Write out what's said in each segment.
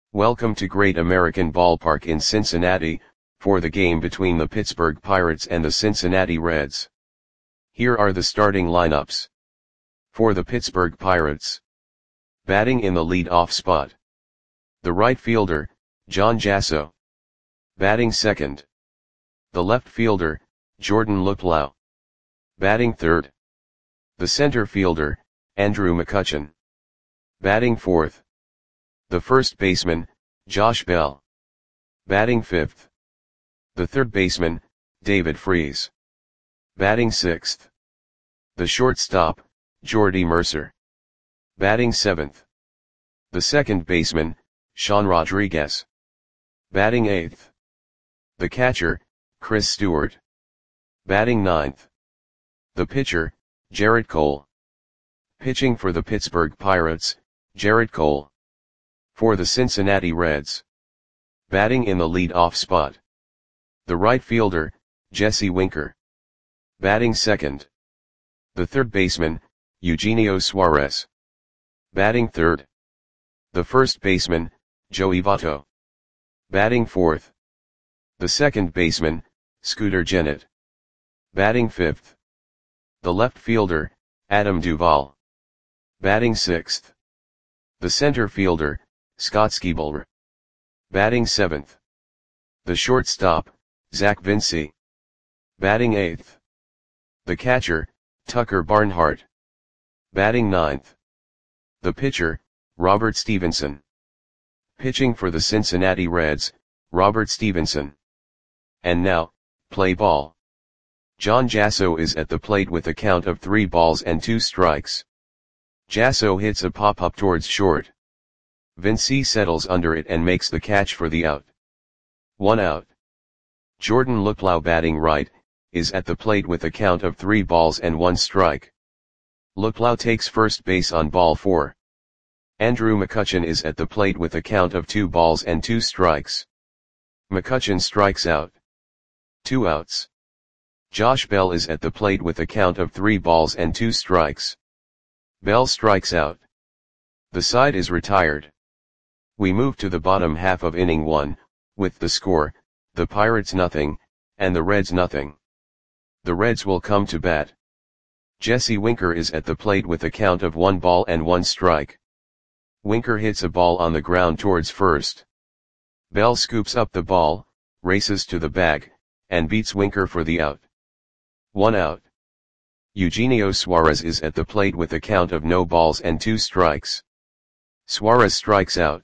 Welcome to Great American Ballpark in Cincinnati, for the game between the Pittsburgh Pirates and the Cincinnati Reds. Here are the starting lineups. For the Pittsburgh Pirates. Batting in the lead-off spot. The right fielder, John Jasso. Batting second. The left fielder, Jordan Luplow. Batting third. The center fielder, Andrew McCutchen. Batting fourth. The first baseman, Josh Bell. Batting fifth. The third baseman, David Freese. Batting sixth. The shortstop, Jordy Mercer. Batting seventh. The second baseman, Sean Rodriguez. Batting eighth. The catcher, Chris Stewart. Batting ninth. The pitcher, Gerrit Cole. Pitching for the Pittsburgh Pirates, Gerrit Cole. For the Cincinnati Reds. Batting in the lead-off spot. The right fielder, Jesse Winker. Batting second. The third baseman, Eugenio Suarez. Batting third. The first baseman, Joey Votto. Batting fourth. The second baseman, Scooter Gennett. Batting fifth. The left fielder, Adam Duvall. Batting sixth. The center fielder, Scott Skiebler. Batting seventh. The shortstop, Zach Vinci. Batting eighth. The catcher, Tucker Barnhart. Batting ninth. The pitcher, Robert Stevenson. Pitching for the Cincinnati Reds, Robert Stevenson. And now, play ball. John Jasso is at the plate with a count of 3 balls and 2 strikes. Jasso hits a pop-up towards short. Vinci settles under it and makes the catch for the out. 1 out. Jordan Luplow, batting right, is at the plate with a count of 3 balls and 1 strike. Luplow takes first base on ball 4. Andrew McCutchen is at the plate with a count of 2 balls and 2 strikes. McCutchen strikes out. 2 outs. Josh Bell is at the plate with a count of 3 balls and 2 strikes. Bell strikes out. The side is retired. We move to the bottom half of inning 1, with the score, the Pirates nothing, and the Reds nothing. The Reds will come to bat. Jesse Winker is at the plate with a count of 1 ball and 1 strike. Winker hits a ball on the ground towards first. Bell scoops up the ball, races to the bag, and beats Winker for the out. 1 out. Eugenio Suarez is at the plate with a count of no balls and 2 strikes. Suarez strikes out.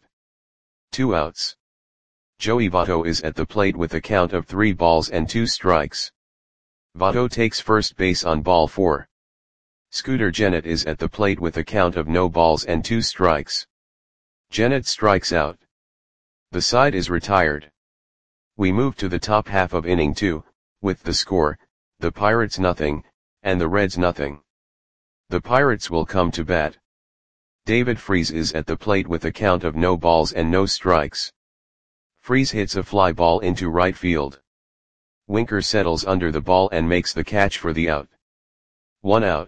2 outs. Joey Votto is at the plate with a count of 3 balls and 2 strikes. Votto takes first base on ball 4. Scooter Gennett is at the plate with a count of no balls and 2 strikes. Gennett strikes out. The side is retired. We move to the top half of inning 2, with the score, the Pirates nothing, and the Reds nothing. The Pirates will come to bat. David Freese is at the plate with a count of no balls and no strikes. Freese hits a fly ball into right field. Winker settles under the ball and makes the catch for the out. 1 out.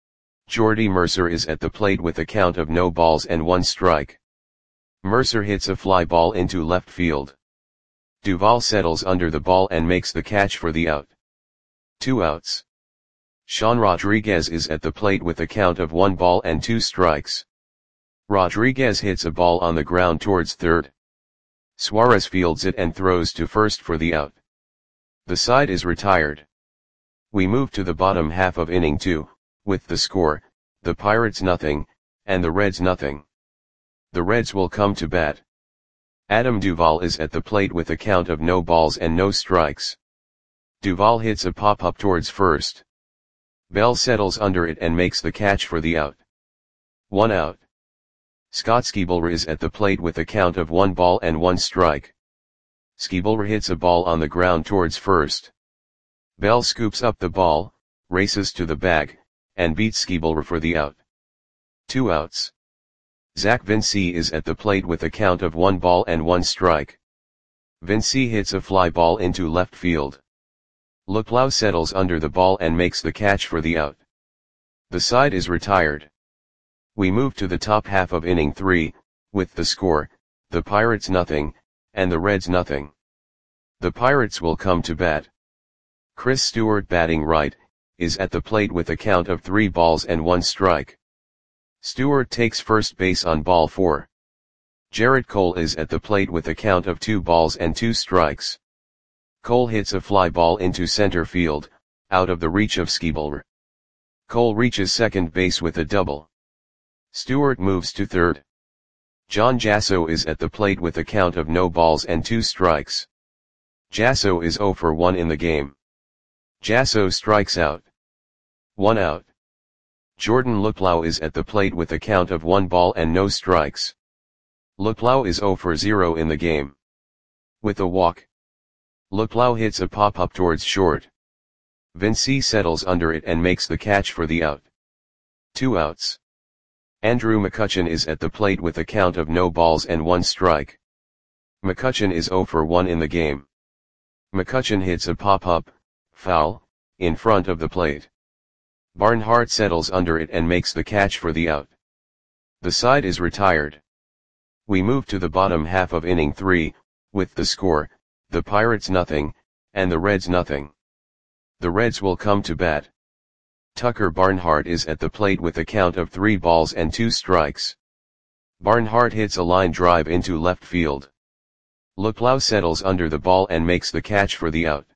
Jordy Mercer is at the plate with a count of no balls and 1 strike. Mercer hits a fly ball into left field. Duvall settles under the ball and makes the catch for the out. 2 outs. Sean Rodriguez is at the plate with a count of 1 ball and 2 strikes. Rodriguez hits a ball on the ground towards third. Suarez fields it and throws to first for the out. The side is retired. We move to the bottom half of inning 2, with the score, the Pirates nothing, and the Reds nothing. The Reds will come to bat. Adam Duvall is at the plate with a count of no balls and no strikes. Duvall hits a pop-up towards first. Bell settles under it and makes the catch for the out. 1 out. Scott Skiebler is at the plate with a count of 1 ball and 1 strike. Skiebler hits a ball on the ground towards first. Bell scoops up the ball, races to the bag, and beats Skiebler for the out. 2 outs. Zach Vinci is at the plate with a count of 1 ball and 1 strike. Vinci hits a fly ball into left field. Luplow settles under the ball and makes the catch for the out. The side is retired. We move to the top half of inning 3, with the score, the Pirates nothing, and the Reds nothing. The Pirates will come to bat. Chris Stewart batting right, is at the plate with a count of 3 balls and 1 strike. Stewart takes first base on ball 4. Gerrit Cole is at the plate with a count of 2 balls and 2 strikes. Cole hits a fly ball into center field, out of the reach of Skibel. Cole reaches second base with a double. Stewart moves to third. John Jasso is at the plate with a count of no balls and 2 strikes. Jasso is 0 for 1 in the game. Jasso strikes out. 1 out. Jordan Luplow is at the plate with a count of 1 ball and no strikes. Luplow is 0 for 0 in the game. With a walk, Luplow hits a pop-up towards short. Vince settles under it and makes the catch for the out. 2 outs. Andrew McCutchen is at the plate with a count of no balls and 1 strike. McCutchen is 0 for 1 in the game. McCutchen hits a pop-up, foul, in front of the plate. Barnhart settles under it and makes the catch for the out. The side is retired. We move to the bottom half of inning 3, with the score, the Pirates nothing, and the Reds nothing. The Reds will come to bat. Tucker Barnhart is at the plate with a count of 3 balls and 2 strikes. Barnhart hits a line drive into left field. Luplow settles under the ball and makes the catch for the out.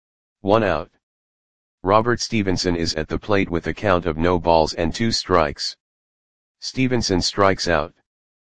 1 out. Robert Stevenson is at the plate with a count of no balls and 2 strikes. Stevenson strikes out.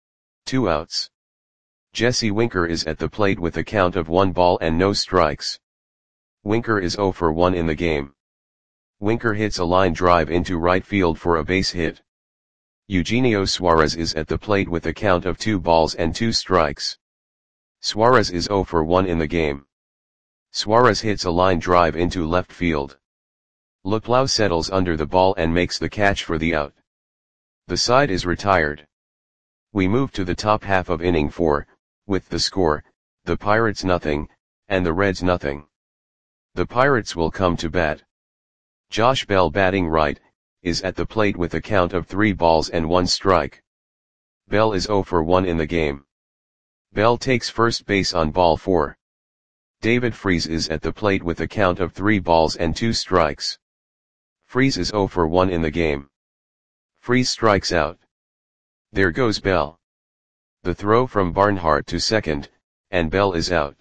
2 outs. Jesse Winker is at the plate with a count of 1 ball and no strikes. Winker is 0 for 1 in the game. Winker hits a line drive into right field for a base hit. Eugenio Suarez is at the plate with a count of 2 balls and 2 strikes. Suarez is 0 for 1 in the game. Suarez hits a line drive into left field. Luplow settles under the ball and makes the catch for the out. The side is retired. We move to the top half of inning 4, with the score, the Pirates nothing, and the Reds nothing. The Pirates will come to bat. Josh Bell batting right, is at the plate with a count of 3 balls and 1 strike. Bell is 0 for 1 in the game. Bell takes first base on ball 4. David Freese is at the plate with a count of 3 balls and 2 strikes. Freese is 0 for 1 in the game. Freese strikes out. There goes Bell. The throw from Barnhart to second, and Bell is out.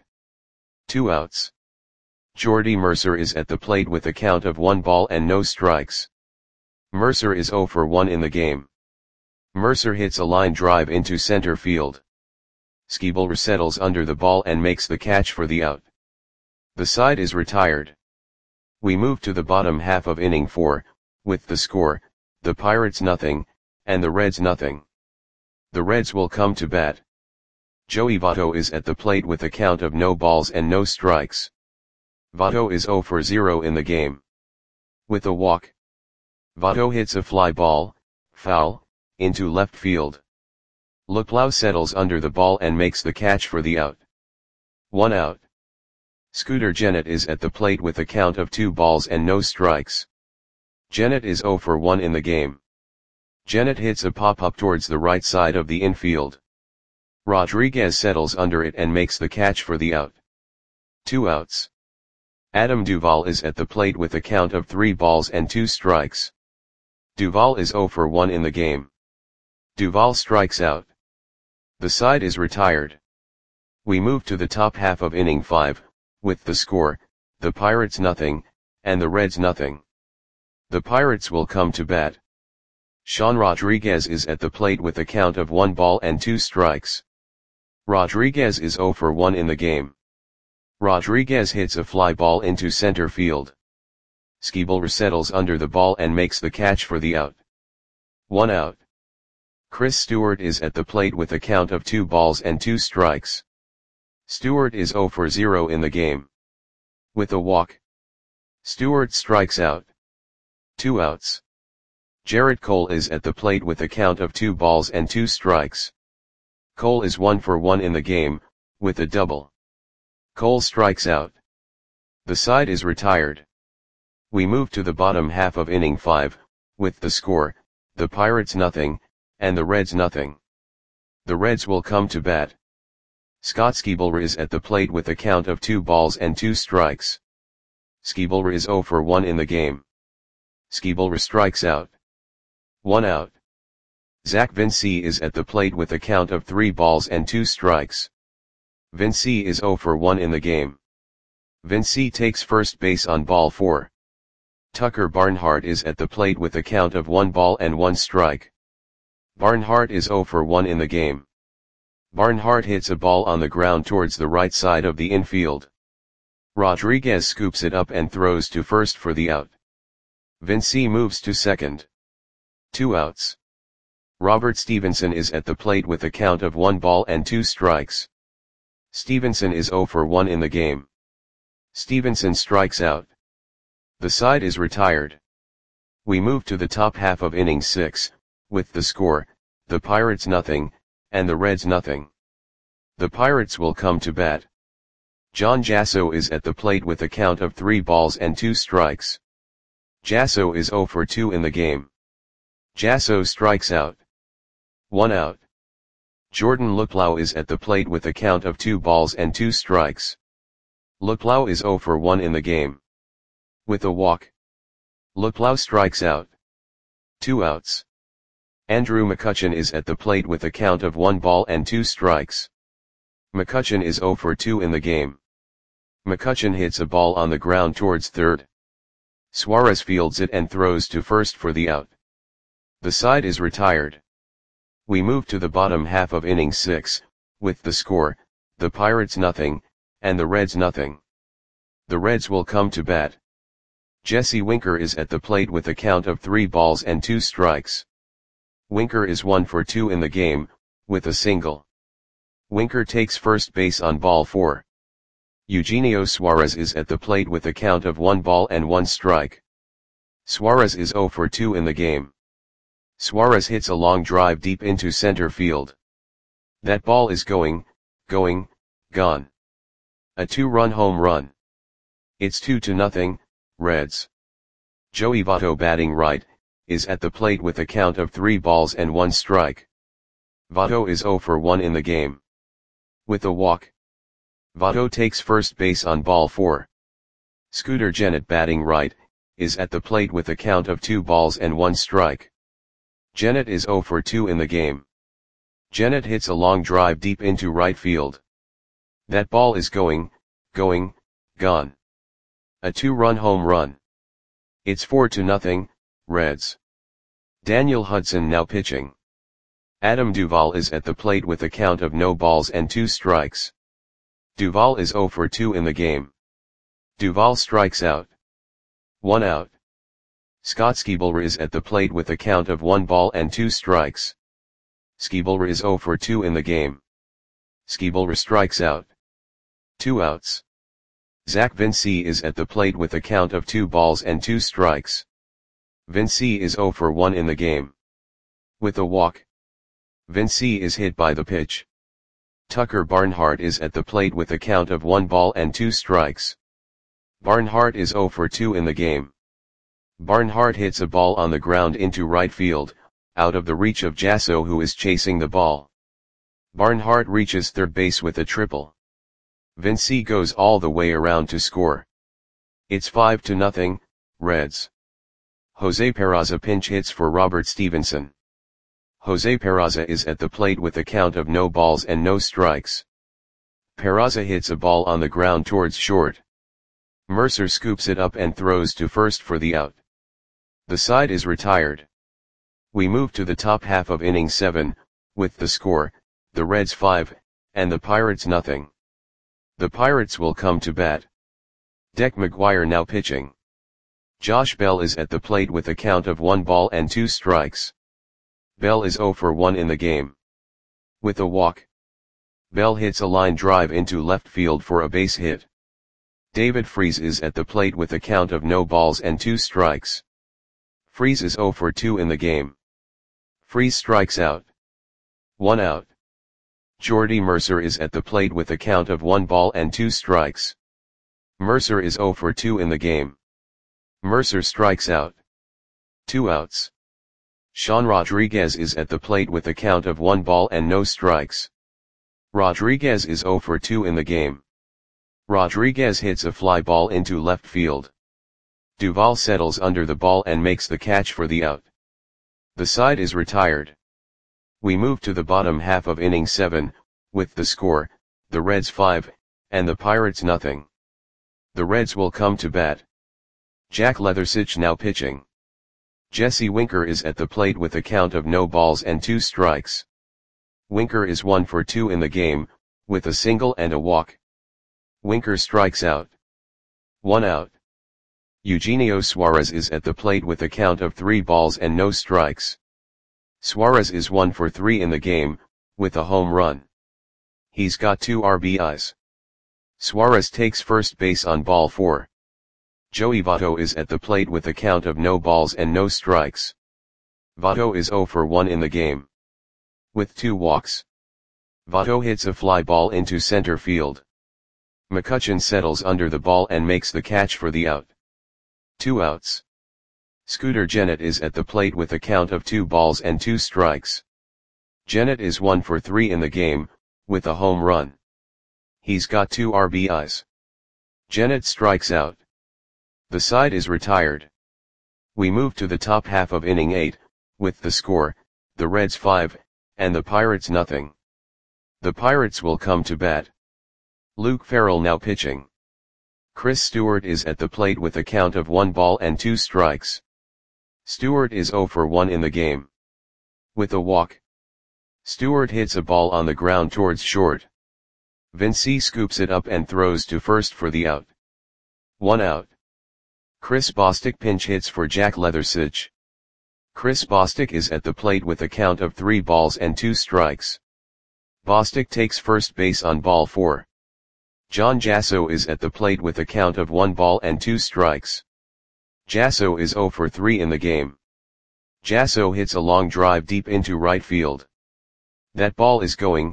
2 outs. Jordy Mercer is at the plate with a count of 1 ball and no strikes. Mercer is 0 for 1 in the game. Mercer hits a line drive into center field. Skibel settles under the ball and makes the catch for the out. The side is retired. We move to the bottom half of inning 4, with the score, the Pirates nothing, and the Reds nothing. The Reds will come to bat. Joey Votto is at the plate with a count of no balls and no strikes. Votto is 0 for 0 in the game. With a walk, Votto hits a fly ball, foul, into left field. Luplow settles under the ball and makes the catch for the out. 1 out. Scooter Gennett is at the plate with a count of 2 balls and no strikes. Gennett is 0 for 1 in the game. Gennett hits a pop-up towards the right side of the infield. Rodriguez settles under it and makes the catch for the out. 2 outs. Adam Duvall is at the plate with a count of 3 balls and 2 strikes. Duvall is 0 for 1 in the game. Duvall strikes out. The side is retired. We move to the top half of inning 5, with the score, the Pirates nothing, and the Reds nothing. The Pirates will come to bat. Sean Rodriguez is at the plate with a count of 1 ball and 2 strikes. Rodriguez is 0 for 1 in the game. Rodriguez hits a fly ball into center field. Skibel settles under the ball and makes the catch for the out. 1 out. Chris Stewart is at the plate with a count of 2 balls and 2 strikes. Stewart is 0 for 0 in the game. With a walk, Stewart strikes out. 2 outs. Gerrit Cole is at the plate with a count of 2 balls and 2 strikes. Cole is 1 for 1 in the game, with a double. Cole strikes out. The side is retired. We move to the bottom half of inning 5, with the score, the Pirates nothing, and the Reds nothing. The Reds will come to bat. Scott Skiebler is at the plate with a count of 2 balls and 2 strikes. Skiebler is 0 for 1 in the game. Skiebler strikes out. 1 out. Zach Vinci is at the plate with a count of 3 balls and 2 strikes. Vinci is 0 for 1 in the game. Vinci takes first base on ball 4. Tucker Barnhart is at the plate with a count of 1 ball and 1 strike. Barnhart is 0 for 1 in the game. Barnhart hits a ball on the ground towards the right side of the infield. Rodriguez scoops it up and throws to first for the out. Vinci moves to second. 2 outs. Robert Stevenson is at the plate with a count of 1 ball and 2 strikes. Stevenson is 0 for 1 in the game. Stevenson strikes out. The side is retired. We move to the top half of inning 6, with the score, the Pirates nothing, and the Reds nothing. The Pirates will come to bat. John Jasso is at the plate with a count of 3 balls and 2 strikes. Jasso is 0 for 2 in the game. Jasso strikes out. 1 out. Jordan Luplow is at the plate with a count of 2 balls and 2 strikes. Luplow is 0 for 1 in the game. With a walk. Luplow strikes out. 2 outs. Andrew McCutchen is at the plate with a count of 1 ball and 2 strikes. McCutchen is 0 for 2 in the game. McCutchen hits a ball on the ground towards third. Suarez fields it and throws to first for the out. The side is retired. We move to the bottom half of inning 6, with the score, the Pirates nothing, and the Reds nothing. The Reds will come to bat. Jesse Winker is at the plate with a count of 3 balls and 2 strikes. Winker is 1 for 2 in the game, with a single. Winker takes first base on ball 4. Eugenio Suarez is at the plate with a count of 1 ball and 1 strike. Suarez is 0 for 2 in the game. Suarez hits a long drive deep into center field. That ball is going, gone. A 2-run home run. It's 2-0, Reds. Joey Votto batting right, is at the plate with a count of 3 balls and 1 strike. Votto is 0 for 1 in the game. With a walk. Votto takes first base on ball 4. Scooter Gennett batting right, is at the plate with a count of 2 balls and 1 strike. Gennett is 0 for 2 in the game. Gennett hits a long drive deep into right field. That ball is going, gone. A 2-run home run. It's 4-0, Reds. Daniel Hudson now pitching. Adam Duvall is at the plate with a count of no balls and 2 strikes. Duvall is 0 for 2 in the game. Duvall strikes out. 1 out. Scott Skiebler is at the plate with a count of 1 ball and 2 strikes. Skiebler is 0 for 2 in the game. Skiebler strikes out. 2 outs. Zach Vinci is at the plate with a count of 2 balls and 2 strikes. Vinci is 0 for 1 in the game. With a walk. Vinci is hit by the pitch. Tucker Barnhart is at the plate with a count of 1 ball and 2 strikes. Barnhart is 0 for 2 in the game. Barnhart hits a ball on the ground into right field, out of the reach of Jasso, who is chasing the ball. Barnhart reaches third base with a triple. Vinci goes all the way around to score. It's 5-0, Reds. Jose Peraza pinch hits for Robert Stevenson. Jose Peraza is at the plate with a count of no balls and no strikes. Peraza hits a ball on the ground towards short. Mercer scoops it up and throws to first for the out. The side is retired. We move to the top half of inning 7, with the score, the Reds 5, and the Pirates nothing. The Pirates will come to bat. Dec McGuire now pitching. Josh Bell is at the plate with a count of 1 ball and 2 strikes. Bell is 0 for 1 in the game. With a walk. Bell hits a line drive into left field for a base hit. David Freese is at the plate with a count of no balls and 2 strikes. Freese is 0 for 2 in the game. Freese strikes out. 1 out. Jordy Mercer is at the plate with a count of 1 ball and 2 strikes. Mercer is 0 for 2 in the game. Mercer strikes out. 2 outs. Sean Rodriguez is at the plate with a count of 1 ball and no strikes. Rodriguez is 0 for 2 in the game. Rodriguez hits a fly ball into left field. Duvall settles under the ball and makes the catch for the out. The side is retired. We move to the bottom half of inning 7, with the score, the Reds 5, and the Pirates nothing. The Reds will come to bat. Jack Leathersich now pitching. Jesse Winker is at the plate with a count of no balls and 2 strikes. Winker is 1 for 2 in the game, with a single and a walk. Winker strikes out. 1 out. Eugenio Suarez is at the plate with a count of 3 balls and no strikes. Suarez is 1 for 3 in the game, with a home run. He's got 2 RBIs. Suarez takes first base on ball 4. Joey Votto is at the plate with a count of no balls and no strikes. Votto is 0 for 1 in the game. With 2 walks. Votto hits a fly ball into center field. McCutchen settles under the ball and makes the catch for the out. 2 outs. Scooter Gennett is at the plate with a count of 2 balls and 2 strikes. Gennett is 1 for 3 in the game, with a home run. He's got 2 RBIs. Gennett strikes out. The side is retired. We move to the top half of inning 8, with the score, the Reds 5, and the Pirates nothing. The Pirates will come to bat. Luke Farrell now pitching. Chris Stewart is at the plate with a count of 1 ball and 2 strikes. Stewart is 0 for 1 in the game. With a walk. Stewart hits a ball on the ground towards short. Vince scoops it up and throws to first for the out. 1 out. Chris Bostic pinch hits for Jack Leathersich. Chris Bostic is at the plate with a count of 3 balls and 2 strikes. Bostic takes first base on ball 4. John Jasso is at the plate with a count of 1 ball and 2 strikes. Jasso is 0 for 3 in the game. Jasso hits a long drive deep into right field. That ball is gone.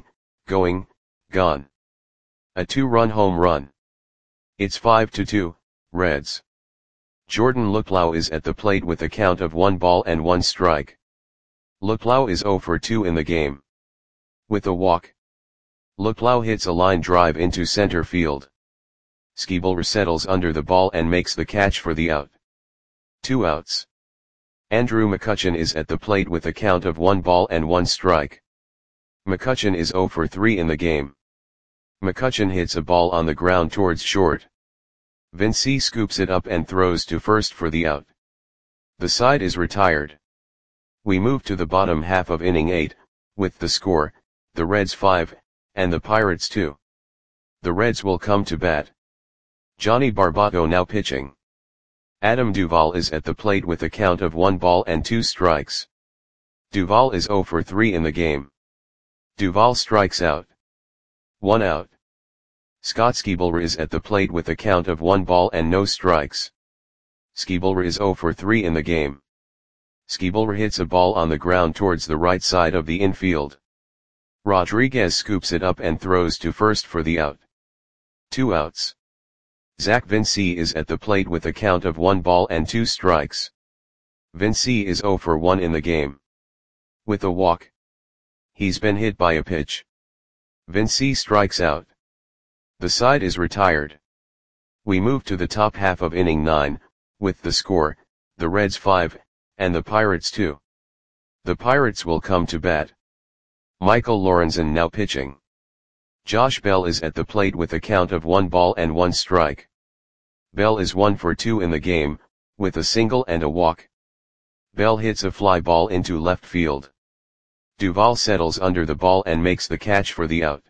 A 2-run home run. It's 5-2, Reds. Jordan Luplow is at the plate with a count of 1 ball and 1 strike. Luplow is 0 for 2 in the game. With a walk. Luplow hits a line drive into center field. Schebler settles under the ball and makes the catch for the out. 2 outs. Andrew McCutchen is at the plate with a count of 1 ball and 1 strike. McCutchen is 0 for 3 in the game. McCutchen hits a ball on the ground towards short. Vince scoops it up and throws to first for the out. The side is retired. We move to the bottom half of inning 8, with the score, the Reds 5, and the Pirates 2. The Reds will come to bat. Johnny Barbato now pitching. Adam Duvall is at the plate with a count of 1 ball and 2 strikes. Duvall is 0 for 3 in the game. Duvall strikes out. 1 out. Scott Schebler is at the plate with a count of 1 ball and no strikes. Schebler is 0 for 3 in the game. Schebler hits a ball on the ground towards the right side of the infield. Rodriguez scoops it up and throws to first for the out. 2 outs. Zach Vince is at the plate with a count of 1 ball and 2 strikes. Vince is 0 for 1 in the game. With a walk. He's been hit by a pitch. Vince strikes out. The side is retired. We move to the top half of inning 9, with the score, the Reds 5, and the Pirates 2. The Pirates will come to bat. Michael Lorenzen now pitching. Josh Bell is at the plate with a count of 1 ball and 1 strike. Bell is 1 for 2 in the game, with a single and a walk. Bell hits a fly ball into left field. Duvall settles under the ball and makes the catch for the out.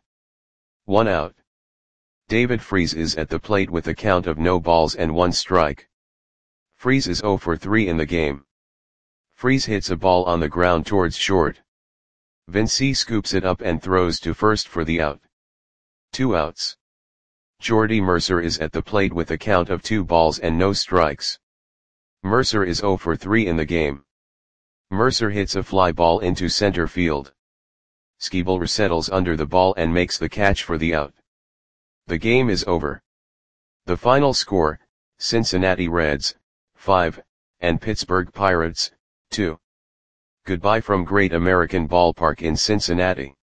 1 out. David Freese is at the plate with a count of no balls and 1 strike. Freese is 0 for 3 in the game. Freese hits a ball on the ground towards short. Vince scoops it up and throws to first for the out. 2 outs. Jordy Mercer is at the plate with a count of 2 balls and no strikes. Mercer is 0 for 3 in the game. Mercer hits a fly ball into center field. Schebler settles under the ball and makes the catch for the out. The game is over. The final score, Cincinnati Reds, 5, and Pittsburgh Pirates, 2. Goodbye from Great American Ballpark in Cincinnati.